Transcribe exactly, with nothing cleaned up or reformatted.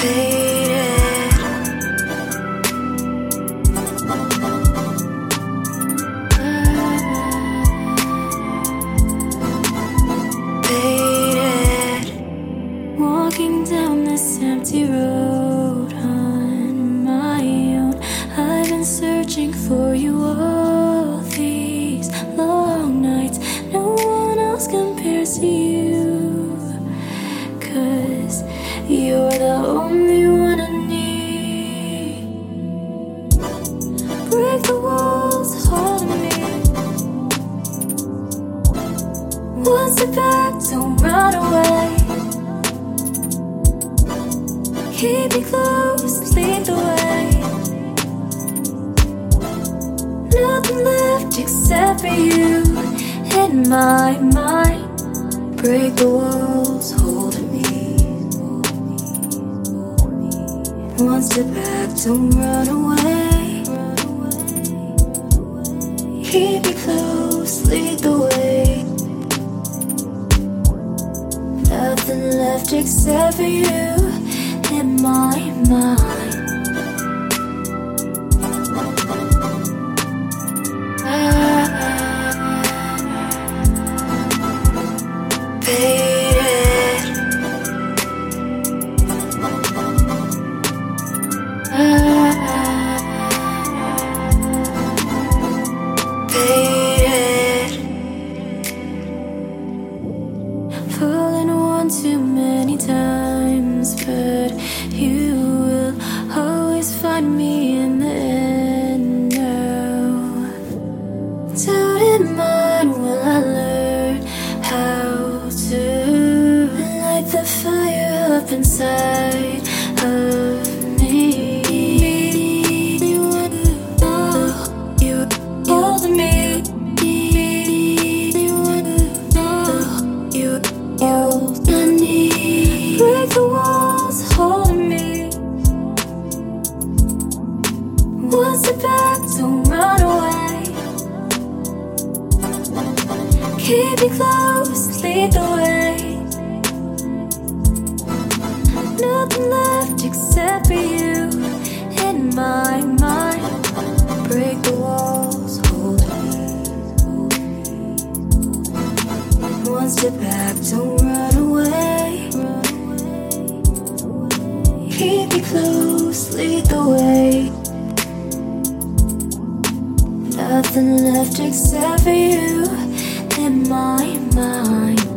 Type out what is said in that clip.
Walking down this empty road on my own, I've been searching for you all these long nights. No one else compares to you, 'cause you're the only one I need. Break the walls holding me. One step back, don't run away. Keep me close, lead the way. Nothing left except for you in my mind. Break the walls holding me. One step back, don't run away. Keep me close, lead the way. Nothing left except for you in my mind. Ah, faded. Ah, faded. Fallen one too many times, but you will always find me in the end now. Doubt in mind, will I learn how to light the fire up inside of me? You know you hold me. You know you hold me. Break the walls holding me. One step back, don't run away. Keep me close, lead the way. Nothing left except for you in my mind. Break the walls holding me. One step back, don't run away. Keep me close, lead the way. Nothing left except for you in my mind.